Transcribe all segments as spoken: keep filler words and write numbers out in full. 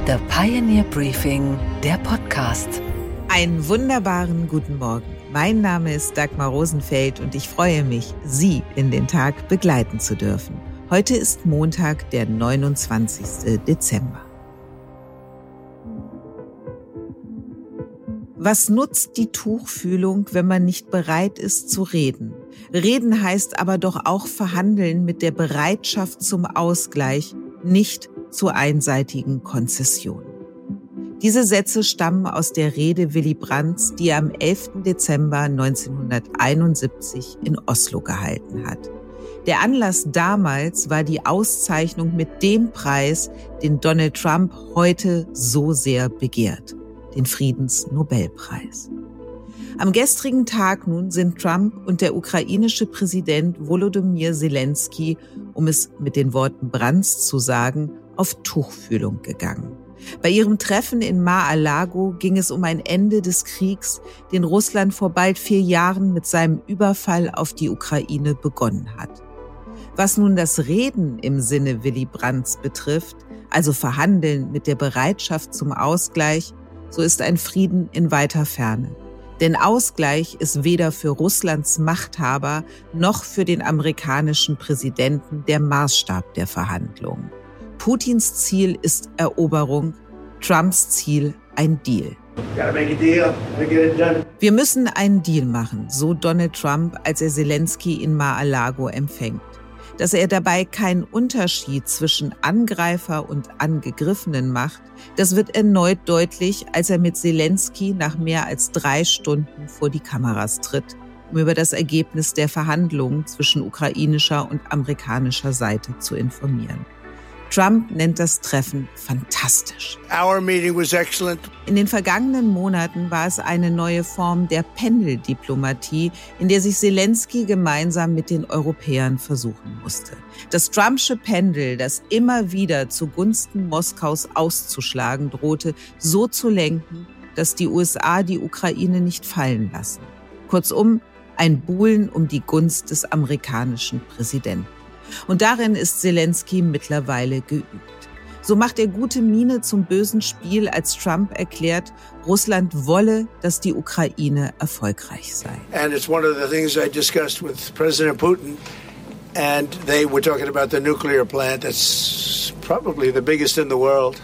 The Pioneer Briefing, der Podcast. Einen wunderbaren guten Morgen. Mein Name ist Dagmar Rosenfeld und ich freue mich, Sie in den Tag begleiten zu dürfen. Heute ist Montag, der neunundzwanzigsten Dezember. Was nutzt die Tuchfühlung, wenn man nicht bereit ist zu reden? Reden heißt aber doch auch verhandeln mit der Bereitschaft zum Ausgleich, nicht zu einseitigen Konzessionen. Diese Sätze stammen aus der Rede Willy Brandts, die er am elften Dezember neunzehnhunderteinundsiebzig in Oslo gehalten hat. Der Anlass damals war die Auszeichnung mit dem Preis, den Donald Trump heute so sehr begehrt, den Friedensnobelpreis. Am gestrigen Tag nun sind Trump und der ukrainische Präsident Volodymyr Zelensky, um es mit den Worten Brandts zu sagen, auf Tuchfühlung gegangen. Bei ihrem Treffen in Mar-a-Lago ging es um ein Ende des Kriegs, den Russland vor bald vier Jahren mit seinem Überfall auf die Ukraine begonnen hat. Was nun das Reden im Sinne Willy Brandts betrifft, also Verhandeln mit der Bereitschaft zum Ausgleich, so ist ein Frieden in weiter Ferne. Denn Ausgleich ist weder für Russlands Machthaber noch für den amerikanischen Präsidenten der Maßstab der Verhandlungen. Putins Ziel ist Eroberung, Trumps Ziel ein Deal. Wir müssen einen Deal machen, so Donald Trump, als er Zelensky in Mar-a-Lago empfängt. Dass er dabei keinen Unterschied zwischen Angreifer und Angegriffenen macht, das wird erneut deutlich, als er mit Zelensky nach mehr als drei Stunden vor die Kameras tritt, um über das Ergebnis der Verhandlungen zwischen ukrainischer und amerikanischer Seite zu informieren. Trump nennt das Treffen fantastisch. Our meeting was excellent. In den vergangenen Monaten war es eine neue Form der Pendeldiplomatie, in der sich Zelensky gemeinsam mit den Europäern versuchen musste. Das Trumpsche Pendel, das immer wieder zugunsten Moskaus auszuschlagen drohte, so zu lenken, dass die U S A die Ukraine nicht fallen lassen. Kurzum, ein Buhlen um die Gunst des amerikanischen Präsidenten. Und darin ist Zelensky mittlerweile geübt. So macht er gute Miene zum bösen Spiel, als Trump erklärt, Russland wolle, dass die Ukraine erfolgreich sei. And it's one of the things I discussed with President Putin. And they were talking about the nuclear plant that's probably the biggest in the world.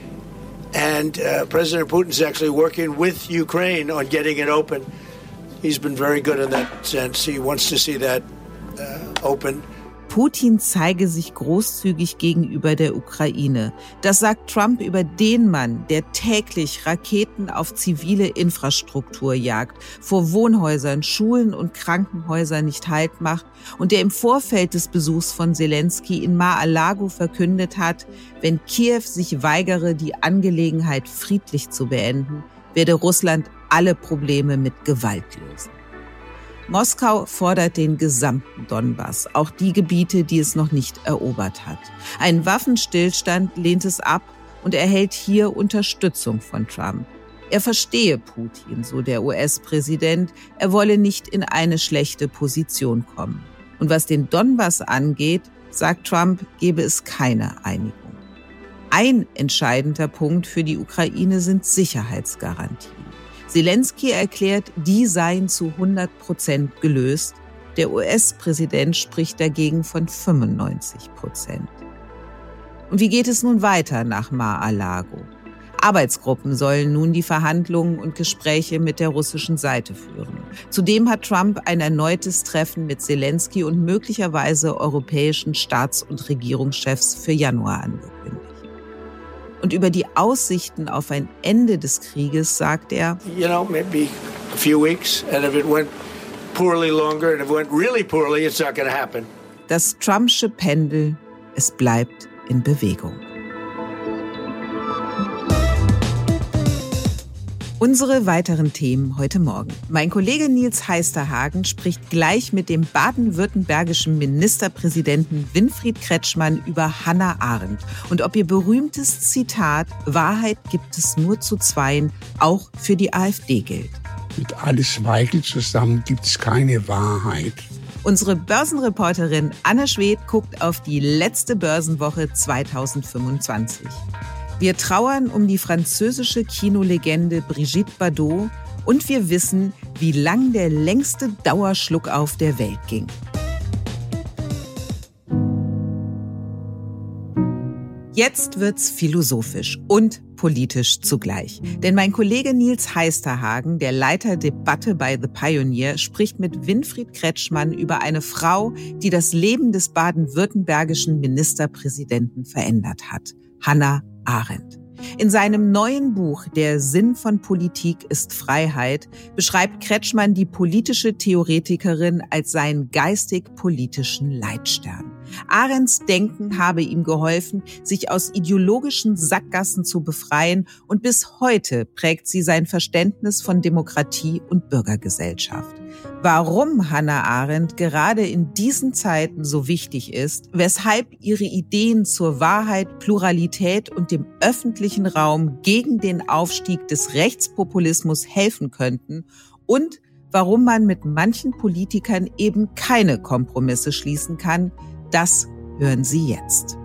And uh, President Putin's actually working with Ukraine on getting it open. He's been very good in that sense. He wants to see that uh, open. Putin zeige sich großzügig gegenüber der Ukraine. Das sagt Trump über den Mann, der täglich Raketen auf zivile Infrastruktur jagt, vor Wohnhäusern, Schulen und Krankenhäusern nicht Halt macht und der im Vorfeld des Besuchs von Zelensky in Mar-a-Lago verkündet hat, wenn Kiew sich weigere, die Angelegenheit friedlich zu beenden, werde Russland alle Probleme mit Gewalt lösen. Moskau fordert den gesamten Donbass, auch die Gebiete, die es noch nicht erobert hat. Ein Waffenstillstand lehnt es ab und erhält hier Unterstützung von Trump. Er verstehe Putin, so der U S-Präsident, er wolle nicht in eine schlechte Position kommen. Und was den Donbass angeht, sagt Trump, gebe es keine Einigung. Ein entscheidender Punkt für die Ukraine sind Sicherheitsgarantien. Zelensky erklärt, die seien zu hundert Prozent gelöst. Der U S-Präsident spricht dagegen von fünfundneunzig Prozent. Und wie geht es nun weiter nach Mar-a-Lago? Arbeitsgruppen sollen nun die Verhandlungen und Gespräche mit der russischen Seite führen. Zudem hat Trump ein erneutes Treffen mit Zelensky und möglicherweise europäischen Staats- und Regierungschefs für Januar angekündigt. Und über die Aussichten auf ein Ende des Krieges sagt er, You know, maybe a few weeks, and if it went poorly longer, and if it went really poorly, it's not going to happen. Das Trumpsche Pendel, es bleibt in Bewegung. Unsere weiteren Themen heute Morgen. Mein Kollege Nils Heisterhagen spricht gleich mit dem baden-württembergischen Ministerpräsidenten Winfried Kretschmann über Hannah Arendt und ob ihr berühmtes Zitat "Wahrheit gibt es nur zu zweien" auch für die AfD gilt. Mit Alice Weigel zusammen gibt es keine Wahrheit. Unsere Börsenreporterin Anne Schwedt guckt auf die letzte Börsenwoche zweitausendfünfundzwanzig. Wir trauern um die französische Kinolegende Brigitte Bardot und wir wissen, wie lang der längste Dauerschluckauf der Welt ging. Jetzt wird's philosophisch und politisch zugleich. Denn mein Kollege Nils Heisterhagen, der Leiter Debatte bei The Pioneer, spricht mit Winfried Kretschmann über eine Frau, die das Leben des baden-württembergischen Ministerpräsidenten verändert hat. Hannah Arendt. In seinem neuen Buch »Der Sinn von Politik ist Freiheit« beschreibt Kretschmann die politische Theoretikerin als seinen geistig-politischen Leitstern. Arendts Denken habe ihm geholfen, sich aus ideologischen Sackgassen zu befreien und bis heute prägt sie sein Verständnis von Demokratie und Bürgergesellschaft. Warum Hannah Arendt gerade in diesen Zeiten so wichtig ist, weshalb ihre Ideen zur Wahrheit, Pluralität und dem öffentlichen Raum gegen den Aufstieg des Rechtspopulismus helfen könnten und warum man mit manchen Politikern eben keine Kompromisse schließen kann, das hören Sie jetzt.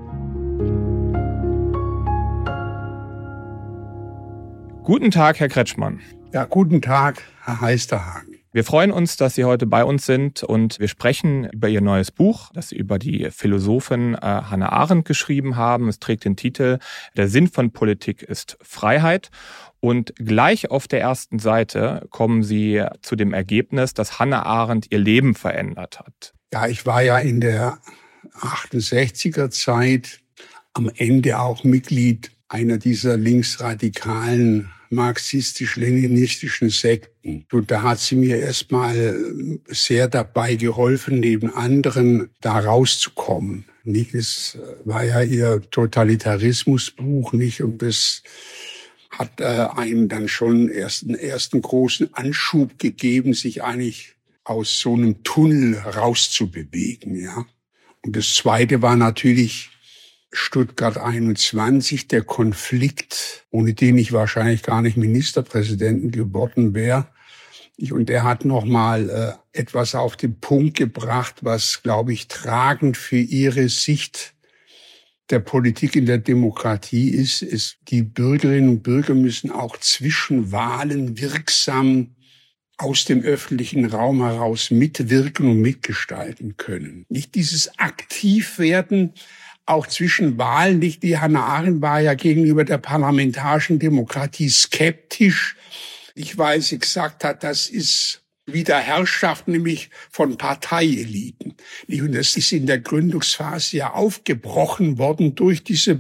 Guten Tag, Herr Kretschmann. Ja, guten Tag, Herr Heisterhagen. Wir freuen uns, dass Sie heute bei uns sind und wir sprechen über Ihr neues Buch, das Sie über die Philosophin äh, Hannah Arendt geschrieben haben. Es trägt den Titel »Der Sinn von Politik ist Freiheit«. Und gleich auf der ersten Seite kommen Sie zu dem Ergebnis, dass Hannah Arendt ihr Leben verändert hat. Ja, ich war ja in der achtundsechziger Zeit am Ende auch Mitglied einer dieser linksradikalen marxistisch-leninistischen Sekten. Und da hat sie mir erstmal sehr dabei geholfen, neben anderen da rauszukommen. Nicht, es war ja ihr Totalitarismusbuch, nicht? Und das hat äh, einem dann schon erst einen ersten großen Anschub gegeben, sich eigentlich aus so einem Tunnel rauszubewegen, ja. Und das Zweite war natürlich Stuttgart einundzwanzig, der Konflikt, ohne den ich wahrscheinlich gar nicht Ministerpräsidenten geworden wäre. Und er hat nochmal äh, etwas auf den Punkt gebracht, was, glaube ich, tragend für ihre Sicht der Politik in der Demokratie ist. ist die Bürgerinnen und Bürger müssen auch zwischen Wahlen wirksam aus dem öffentlichen Raum heraus mitwirken und mitgestalten können. Nicht dieses Aktivwerden, auch zwischen Wahlen, nicht? Die Hannah Arendt war ja gegenüber der parlamentarischen Demokratie skeptisch. Ich weiß, sie gesagt hat, das ist wieder Herrschaft, nämlich von Parteieliten. Und das ist in der Gründungsphase ja aufgebrochen worden durch diese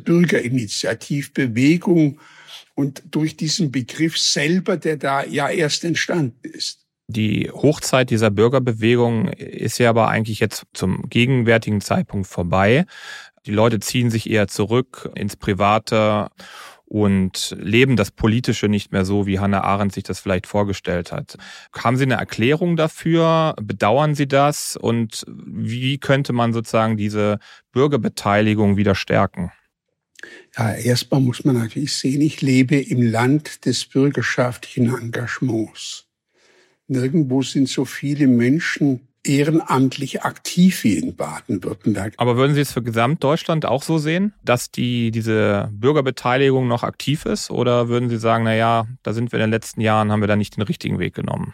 Bürgerinitiativbewegung und durch diesen Begriff selber, der da ja erst entstanden ist. Die Hochzeit dieser Bürgerbewegung ist ja aber eigentlich jetzt zum gegenwärtigen Zeitpunkt vorbei. Die Leute ziehen sich eher zurück ins Private und leben das Politische nicht mehr so, wie Hannah Arendt sich das vielleicht vorgestellt hat. Haben Sie eine Erklärung dafür? Bedauern Sie das? Und wie könnte man sozusagen diese Bürgerbeteiligung wieder stärken? Ja, erstmal muss man natürlich sehen, ich lebe im Land des bürgerschaftlichen Engagements. Nirgendwo sind so viele Menschen ehrenamtlich aktiv wie in Baden-Württemberg. Aber würden Sie es für Gesamtdeutschland auch so sehen, dass die diese Bürgerbeteiligung noch aktiv ist? Oder würden Sie sagen, na ja, da sind wir in den letzten Jahren, haben wir da nicht den richtigen Weg genommen?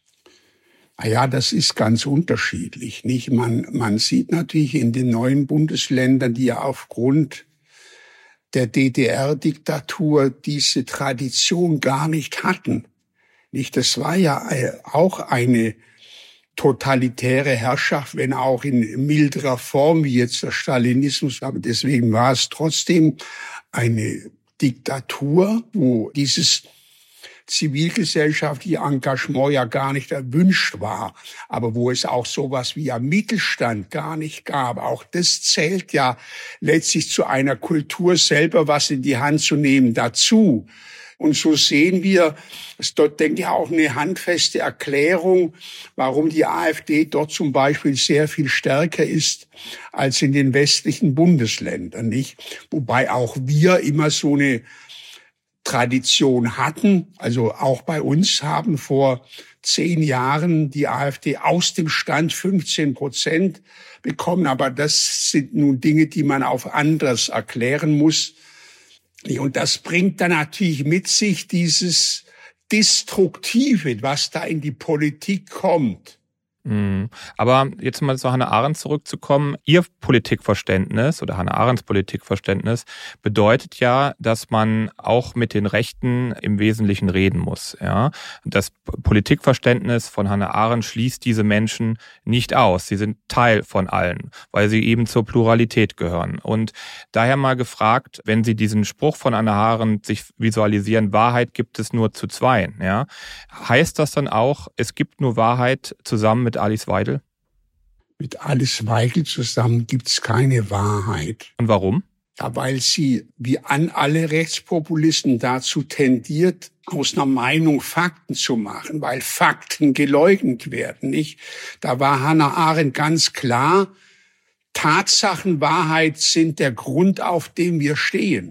Na ja, das ist ganz unterschiedlich, nicht? Man, man sieht natürlich in den neuen Bundesländern, die ja aufgrund der D D R-Diktatur diese Tradition gar nicht hatten. Nicht? Das war ja auch eine totalitäre Herrschaft, wenn auch in milderer Form wie jetzt der Stalinismus. Aber deswegen war es trotzdem eine Diktatur, wo dieses zivilgesellschaftliche Engagement ja gar nicht erwünscht war, aber wo es auch sowas wie ein Mittelstand gar nicht gab. Auch das zählt ja letztlich zu einer Kultur selber, was in die Hand zu nehmen, dazu. Und so sehen wir, es dort, denke ich, auch eine handfeste Erklärung, warum die AfD dort zum Beispiel sehr viel stärker ist als in den westlichen Bundesländern, nicht? Wobei auch wir immer so eine Tradition hatten. Also auch bei uns haben vor zehn Jahren die AfD aus dem Stand fünfzehn Prozent bekommen. Aber das sind nun Dinge, die man auf anders erklären muss. Und das bringt dann natürlich mit sich dieses Destruktive, was da in die Politik kommt. Aber jetzt mal zu Hannah Arendt zurückzukommen. Ihr Politikverständnis oder Hannah Arendts Politikverständnis bedeutet ja, dass man auch mit den Rechten im Wesentlichen reden muss. Ja? Das Politikverständnis von Hannah Arendt schließt diese Menschen nicht aus. Sie sind Teil von allen, weil sie eben zur Pluralität gehören. Und daher mal gefragt, wenn Sie diesen Spruch von Hannah Arendt sich visualisieren, Wahrheit gibt es nur zu zweien. Ja? Heißt das dann auch, es gibt nur Wahrheit zusammen mit Alice Weidel? Mit Alice Weidel zusammen gibt's keine Wahrheit. Und warum? Ja, weil sie wie an alle Rechtspopulisten dazu tendiert, aus einer Meinung Fakten zu machen, weil Fakten geleugnet werden, nicht? Da war Hannah Arendt ganz klar, Tatsachenwahrheit sind der Grund, auf dem wir stehen.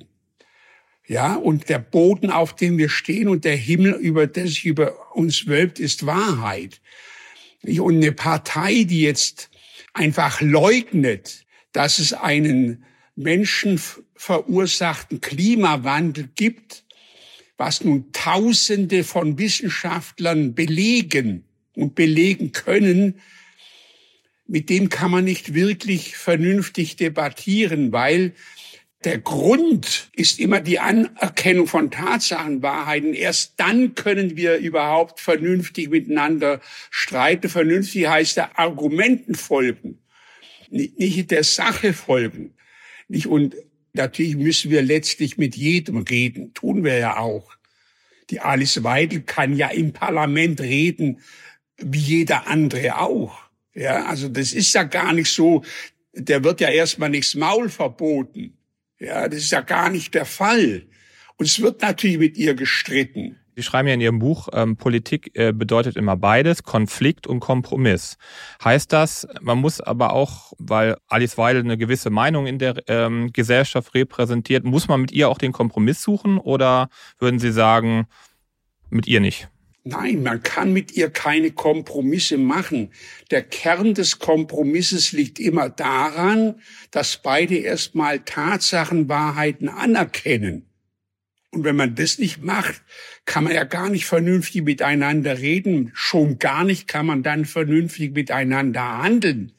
Ja, und der Boden, auf dem wir stehen und der Himmel, über der sich über uns wölbt, ist Wahrheit. Und eine Partei, die jetzt einfach leugnet, dass es einen menschenverursachten Klimawandel gibt, was nun Tausende von Wissenschaftlern belegen und belegen können, mit dem kann man nicht wirklich vernünftig debattieren, weil der Grund ist immer die Anerkennung von Tatsachenwahrheiten. Erst dann können wir überhaupt vernünftig miteinander streiten. Vernünftig heißt der Argumenten folgen, nicht der Sache folgen. Und natürlich müssen wir letztlich mit jedem reden, tun wir ja auch. Die Alice Weidel kann ja im Parlament reden, wie jeder andere auch. Ja, also das ist ja gar nicht so, der wird ja erstmal nichts Maul verboten. Ja, das ist ja gar nicht der Fall. Und es wird natürlich mit ihr gestritten. Sie schreiben ja in Ihrem Buch, ähm, Politik äh, bedeutet immer beides, Konflikt und Kompromiss. Heißt das, man muss aber auch, weil Alice Weidel eine gewisse Meinung in der ähm, Gesellschaft repräsentiert, muss man mit ihr auch den Kompromiss suchen? Oder würden Sie sagen, mit ihr nicht? Nein, man kann mit ihr keine Kompromisse machen. Der Kern des Kompromisses liegt immer daran, dass beide erstmal Tatsachenwahrheiten anerkennen. Und wenn man das nicht macht, kann man ja gar nicht vernünftig miteinander reden. Schon gar nicht kann man dann vernünftig miteinander handeln.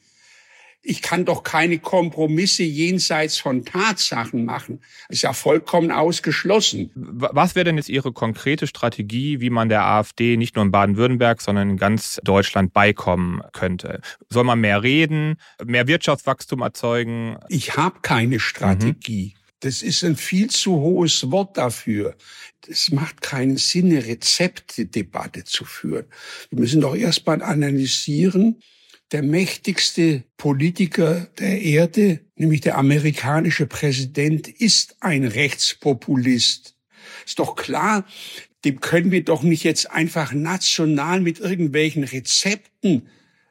Ich kann doch keine Kompromisse jenseits von Tatsachen machen. Das ist ja vollkommen ausgeschlossen. Was wäre denn jetzt Ihre konkrete Strategie, wie man der AfD nicht nur in Baden-Württemberg, sondern in ganz Deutschland beikommen könnte? Soll man mehr reden, mehr Wirtschaftswachstum erzeugen? Ich habe keine Strategie. Mhm. Das ist ein viel zu hohes Wort dafür. Es macht keinen Sinn, eine Rezeptedebatte zu führen. Wir müssen doch erst mal analysieren, der mächtigste Politiker der Erde, nämlich der amerikanische Präsident, ist ein Rechtspopulist. Ist doch klar, dem können wir doch nicht jetzt einfach national mit irgendwelchen Rezepten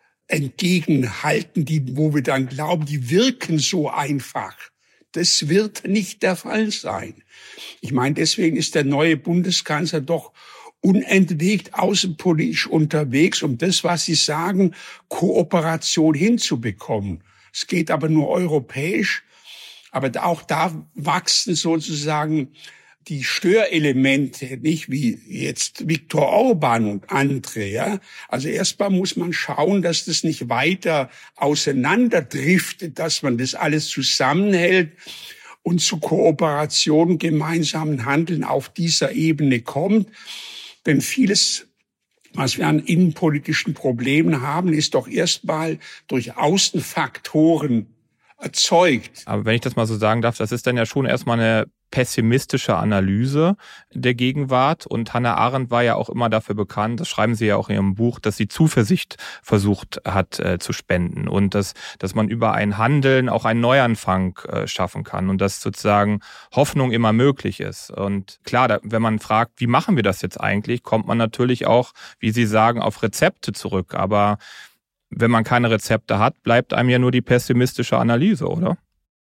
entgegenhalten, die, wo wir dann glauben, die wirken so einfach. Das wird nicht der Fall sein. Ich meine, deswegen ist der neue Bundeskanzler doch unentwegt außenpolitisch unterwegs, um das, was Sie sagen, Kooperation hinzubekommen. Es geht aber nur europäisch. Aber auch da wachsen sozusagen die Störelemente, nicht wie jetzt Viktor Orban und andere, ja. Also erstmal muss man schauen, dass das nicht weiter auseinanderdriftet, dass man das alles zusammenhält und zu Kooperation, gemeinsamen Handeln auf dieser Ebene kommt. Denn vieles, was wir an innenpolitischen Problemen haben, ist doch erstmal durch Außenfaktoren erzeugt. Aber wenn ich das mal so sagen darf, das ist dann ja schon erstmal eine pessimistische Analyse der Gegenwart. Und Hannah Arendt war ja auch immer dafür bekannt, das schreiben Sie ja auch in Ihrem Buch, dass sie Zuversicht versucht hat äh, zu spenden und dass, dass man über ein Handeln auch einen Neuanfang äh, schaffen kann und dass sozusagen Hoffnung immer möglich ist. Und klar, da, wenn man fragt, wie machen wir das jetzt eigentlich, kommt man natürlich auch, wie Sie sagen, auf Rezepte zurück. Aber wenn man keine Rezepte hat, bleibt einem ja nur die pessimistische Analyse, oder?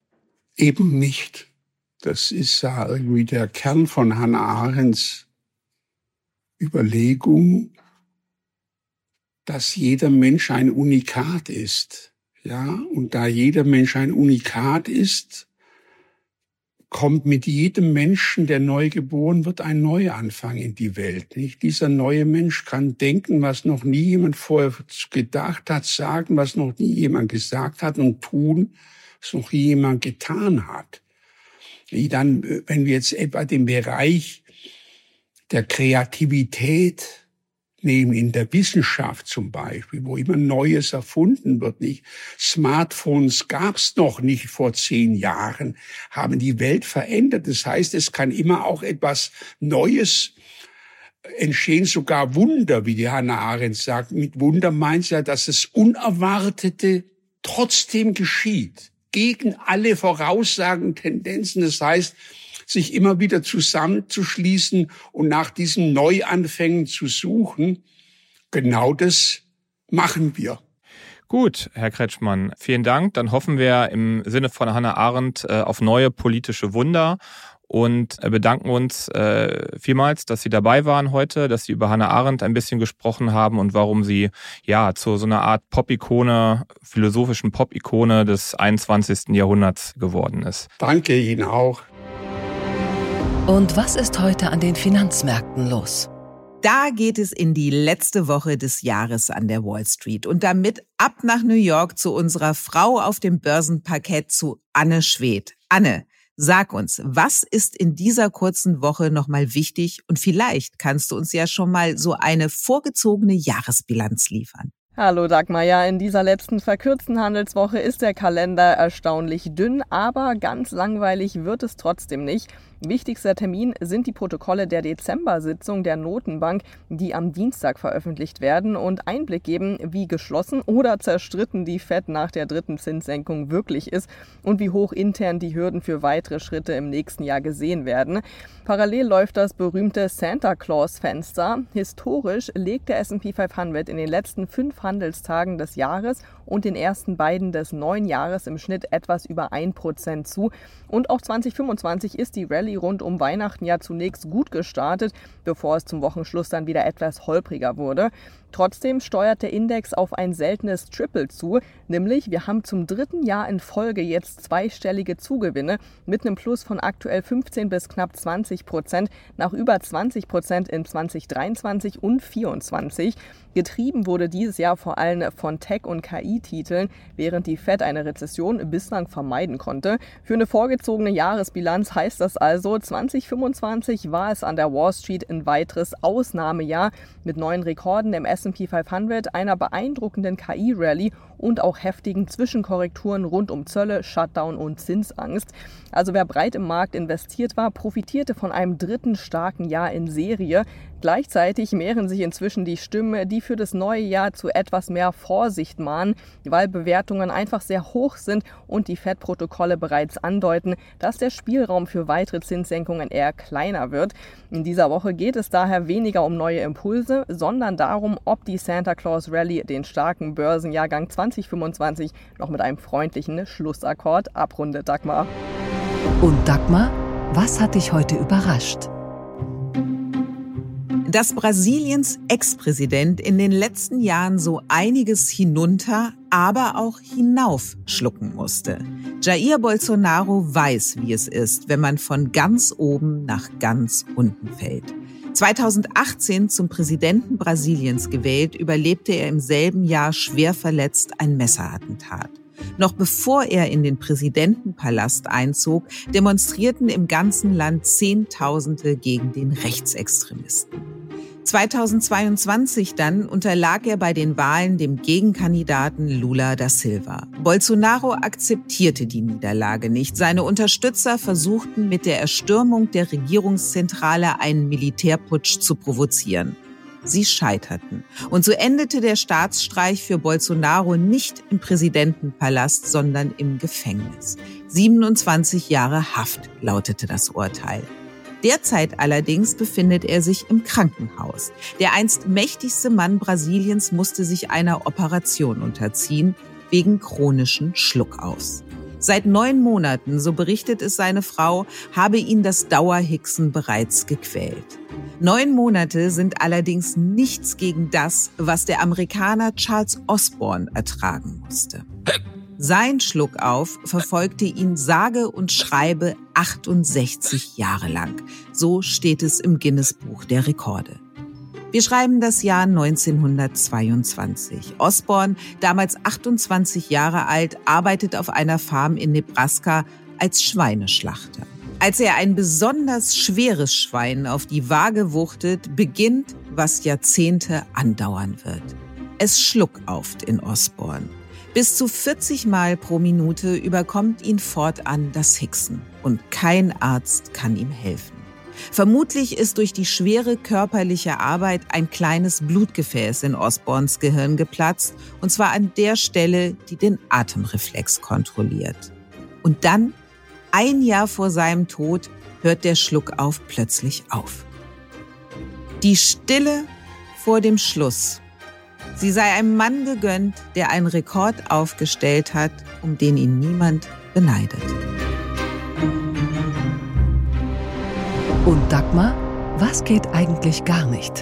Eben nicht. Das ist ja irgendwie der Kern von Hannah Arendts Überlegung, dass jeder Mensch ein Unikat ist. Ja, und da jeder Mensch ein Unikat ist, kommt mit jedem Menschen, der neu geboren wird, ein Neuanfang in die Welt. Nicht? Dieser neue Mensch kann denken, was noch nie jemand vorher gedacht hat, sagen, was noch nie jemand gesagt hat und tun, was noch nie jemand getan hat. Dann, wenn wir jetzt etwa den Bereich der Kreativität nehmen, in der Wissenschaft zum Beispiel, wo immer Neues erfunden wird, nicht? Smartphones gab's noch nicht vor zehn Jahren, haben die Welt verändert. Das heißt, es kann immer auch etwas Neues entstehen, sogar Wunder, wie die Hannah Arendt sagt. Mit Wunder meint sie ja, dass das Unerwartete trotzdem geschieht, gegen alle Voraussagen, Tendenzen. Das heißt, sich immer wieder zusammenzuschließen und nach diesen Neuanfängen zu suchen. Genau das machen wir. Gut, Herr Kretschmann, vielen Dank. Dann hoffen wir im Sinne von Hannah Arendt auf neue politische Wunder und bedanken uns vielmals, dass Sie dabei waren heute, dass Sie über Hannah Arendt ein bisschen gesprochen haben und warum sie ja zu so einer Art Pop-Ikone, philosophischen Pop-Ikone des einundzwanzigsten Jahrhunderts geworden ist. Danke Ihnen auch. Und was ist heute an den Finanzmärkten los? Da geht es in die letzte Woche des Jahres an der Wall Street. Und damit ab nach New York zu unserer Frau auf dem Börsenparkett, zu Anne Schwedt. Anne, sag uns, was ist in dieser kurzen Woche nochmal wichtig? Und vielleicht kannst du uns ja schon mal so eine vorgezogene Jahresbilanz liefern. Hallo Dagmar, ja, in dieser letzten verkürzten Handelswoche ist der Kalender erstaunlich dünn, aber ganz langweilig wird es trotzdem nicht. Wichtigster Termin sind die Protokolle der Dezember-Sitzung der Notenbank, die am Dienstag veröffentlicht werden und Einblick geben, wie geschlossen oder zerstritten die Fed nach der dritten Zinssenkung wirklich ist und wie hoch intern die Hürden für weitere Schritte im nächsten Jahr gesehen werden. Parallel läuft das berühmte Santa Claus-Fenster. Historisch legt der S and P fünfhundert in den letzten fünf Handelstagen des Jahres und den ersten beiden des neuen Jahres im Schnitt etwas über ein Prozent zu. Und auch zwanzig fünfundzwanzig ist die Rallye rund um Weihnachten ja zunächst gut gestartet, bevor es zum Wochenschluss dann wieder etwas holpriger wurde. Trotzdem steuert der Index auf ein seltenes Triple zu, nämlich wir haben zum dritten Jahr in Folge jetzt zweistellige Zugewinne mit einem Plus von aktuell fünfzehn bis knapp zwanzig Prozent nach über zwanzig Prozent in zwanzig dreiundzwanzig und vierundzwanzig. Getrieben wurde dieses Jahr vor allem von Tech- und K I-Titeln, während die Fed eine Rezession bislang vermeiden konnte. Für eine vorgezogene Jahresbilanz heißt das also, zwanzig fünfundzwanzig war es an der Wall Street ein weiteres Ausnahmejahr mit neuen Rekorden im S and P fünfhundert, einer beeindruckenden K I-Rallye und auch heftigen Zwischenkorrekturen rund um Zölle, Shutdown und Zinsangst. Also wer breit im Markt investiert war, profitierte von einem dritten starken Jahr in Serie. Gleichzeitig mehren sich inzwischen die Stimmen, die für das neue Jahr zu etwas mehr Vorsicht mahnen, weil Bewertungen einfach sehr hoch sind und die Fed-Protokolle bereits andeuten, dass der Spielraum für weitere Zinssenkungen eher kleiner wird. In dieser Woche geht es daher weniger um neue Impulse, sondern darum, ob die Santa Claus Rallye den starken Börsenjahrgang zwanzig fünfundzwanzig noch mit einem freundlichen Schlussakkord abrundet. Dagmar. Und Dagmar, was hat dich heute überrascht? Dass Brasiliens Ex-Präsident in den letzten Jahren so einiges hinunter, aber auch hinauf schlucken musste. Jair Bolsonaro weiß, wie es ist, wenn man von ganz oben nach ganz unten fällt. zweitausendachtzehn zum Präsidenten Brasiliens gewählt, überlebte er im selben Jahr schwer verletzt ein Messerattentat. Noch bevor er in den Präsidentenpalast einzog, demonstrierten im ganzen Land Zehntausende gegen den Rechtsextremisten. zweitausendzweiundzwanzig dann unterlag er bei den Wahlen dem Gegenkandidaten Lula da Silva. Bolsonaro akzeptierte die Niederlage nicht. Seine Unterstützer versuchten mit der Erstürmung der Regierungszentrale einen Militärputsch zu provozieren. Sie scheiterten. Und so endete der Staatsstreich für Bolsonaro nicht im Präsidentenpalast, sondern im Gefängnis. siebenundzwanzig Jahre Haft lautete das Urteil. Derzeit allerdings befindet er sich im Krankenhaus. Der einst mächtigste Mann Brasiliens musste sich einer Operation unterziehen, wegen chronischen Schluckaus. Seit neun Monaten, so berichtet es seine Frau, habe ihn das Dauerhicksen bereits gequält. Neun Monate sind allerdings nichts gegen das, was der Amerikaner Charles Osborne ertragen musste. Sein Schluckauf verfolgte ihn sage und schreibe achtundsechzig Jahre lang. So steht es im Guinness-Buch der Rekorde. Wir schreiben das Jahr neunzehnhundertzweiundzwanzig. Osborne, damals achtundzwanzig Jahre alt, arbeitet auf einer Farm in Nebraska als Schweineschlachter. Als er ein besonders schweres Schwein auf die Waage wuchtet, beginnt, was Jahrzehnte andauern wird. Es schluckauft in Osborne. Bis zu vierzig Mal pro Minute überkommt ihn fortan das Hicksen. Und kein Arzt kann ihm helfen. Vermutlich ist durch die schwere körperliche Arbeit ein kleines Blutgefäß in Osbornes Gehirn geplatzt, und zwar an der Stelle, die den Atemreflex kontrolliert. Und dann, ein Jahr vor seinem Tod, hört der Schluckauf plötzlich auf. Die Stille vor dem Schluss. Sie sei einem Mann gegönnt, der einen Rekord aufgestellt hat, um den ihn niemand beneidet. Und Dagmar, was geht eigentlich gar nicht?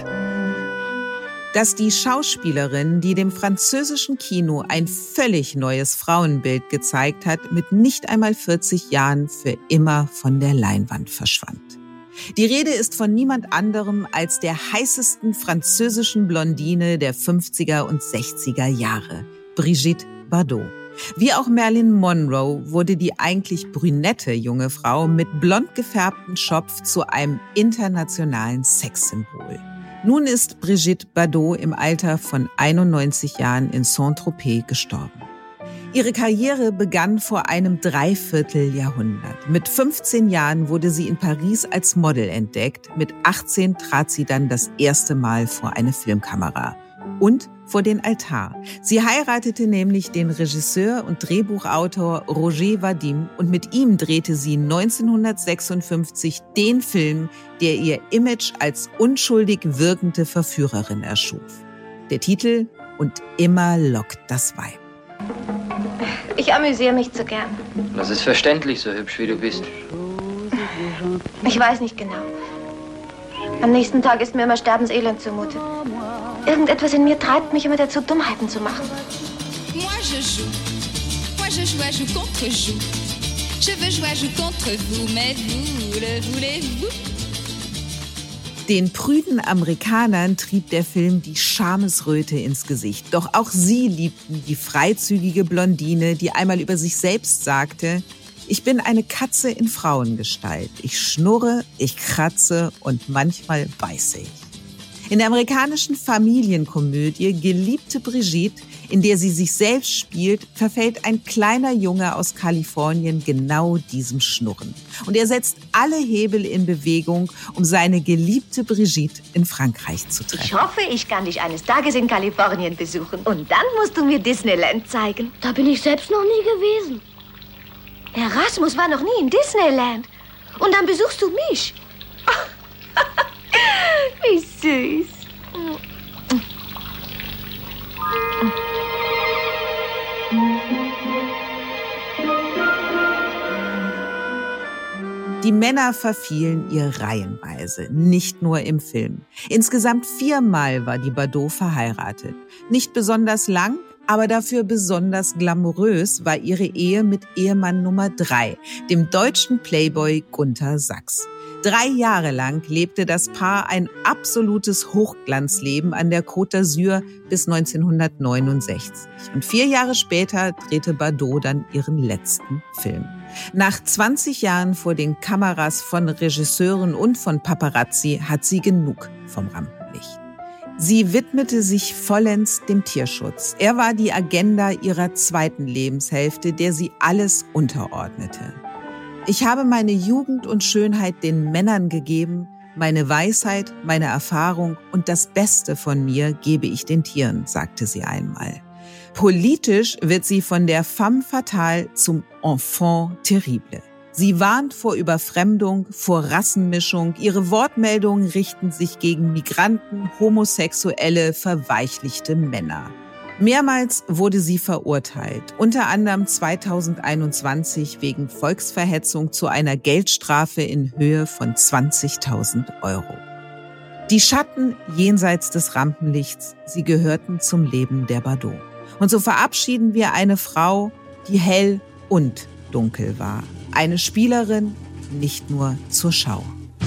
Dass die Schauspielerin, die dem französischen Kino ein völlig neues Frauenbild gezeigt hat, mit nicht einmal vierzig Jahren für immer von der Leinwand verschwand. Die Rede ist von niemand anderem als der heißesten französischen Blondine der fünfziger und sechziger Jahre, Brigitte Bardot. Wie auch Marilyn Monroe wurde die eigentlich brünette junge Frau mit blond gefärbtem Schopf zu einem internationalen Sexsymbol. Nun ist Brigitte Bardot im Alter von einundneunzig Jahren in Saint-Tropez gestorben. Ihre Karriere begann vor einem Dreivierteljahrhundert. Mit fünfzehn Jahren wurde sie in Paris als Model entdeckt. Mit achtzehn trat sie dann das erste Mal vor eine Filmkamera und vor den Altar. Sie heiratete nämlich den Regisseur und Drehbuchautor Roger Vadim und mit ihm drehte sie neunzehnhundertsechsundfünfzig den Film, der ihr Image als unschuldig wirkende Verführerin erschuf. Der Titel Und immer lockt das Weib. Ich amüsiere mich zu gern. Das ist verständlich, so hübsch wie du bist. Ich weiß nicht genau. Am nächsten Tag ist mir immer sterbenselend zumute. Irgendetwas in mir treibt mich immer dazu, Dummheiten zu machen. Moi je joue. Moi je joue, je joue contre joue. Je veux jouer, je joue contre vous, mais vous, le voulez-vous? Den prüden Amerikanern trieb der Film die Schamesröte ins Gesicht. Doch auch sie liebten die freizügige Blondine, die einmal über sich selbst sagte: Ich bin eine Katze in Frauengestalt. Ich schnurre, ich kratze und manchmal beiße ich. In der amerikanischen Familienkomödie Geliebte Brigitte, in der sie sich selbst spielt, verfällt ein kleiner Junge aus Kalifornien genau diesem Schnurren. Und er setzt alle Hebel in Bewegung, um seine geliebte Brigitte in Frankreich zu treffen. Ich hoffe, ich kann dich eines Tages in Kalifornien besuchen. Und dann musst du mir Disneyland zeigen. Da bin ich selbst noch nie gewesen. Erasmus war noch nie in Disneyland. Und dann besuchst du mich. Wie süß. Die Männer verfielen ihr reihenweise, nicht nur im Film. Insgesamt viermal war die Bardot verheiratet. Nicht besonders lang, aber dafür besonders glamourös war ihre Ehe mit Ehemann Nummer drei, dem deutschen Playboy Gunter Sachs. Drei Jahre lang lebte das Paar ein absolutes Hochglanzleben an der Côte d'Azur bis neunzehnhundertneunundsechzig. Und vier Jahre später drehte Bardot dann ihren letzten Film. Nach zwanzig Jahren vor den Kameras von Regisseuren und von Paparazzi hat sie genug vom Rampenlicht. Sie widmete sich vollends dem Tierschutz. Er war die Agenda ihrer zweiten Lebenshälfte, der sie alles unterordnete. Ich habe meine Jugend und Schönheit den Männern gegeben, meine Weisheit, meine Erfahrung und das Beste von mir gebe ich den Tieren, sagte sie einmal. Politisch wird sie von der femme fatale zum enfant terrible. Sie warnt vor Überfremdung, vor Rassenmischung. Ihre Wortmeldungen richten sich gegen Migranten, homosexuelle, verweichlichte Männer. Mehrmals wurde sie verurteilt, unter anderem zweitausendeinundzwanzig wegen Volksverhetzung zu einer Geldstrafe in Höhe von zwanzigtausend Euro. Die Schatten jenseits des Rampenlichts, sie gehörten zum Leben der Bardot. Und so verabschieden wir eine Frau, die hell und dunkel war. Eine Spielerin, nicht nur zur Schau.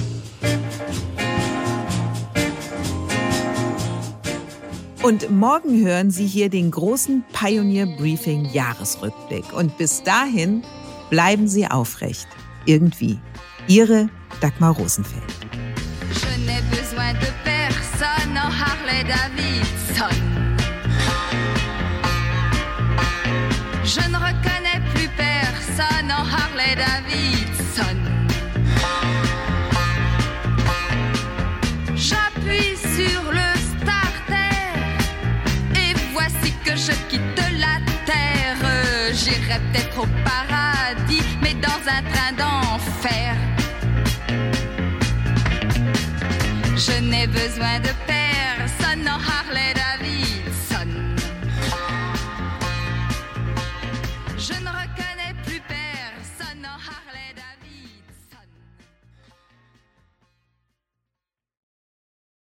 Und morgen hören Sie hier den großen Pioneer Briefing Jahresrückblick. Und bis dahin bleiben Sie aufrecht. Irgendwie. Ihre Dagmar Rosenfeld. Je n'ai besoin de personne en Harley Davidson. Je ne reconnais plus personne en Harley Davidson. J'appuie sur le starter et voici que je quitte la terre. J'irai peut-être au paradis, mais dans un train d'enfer. Je n'ai besoin de personne en Harley Davidson.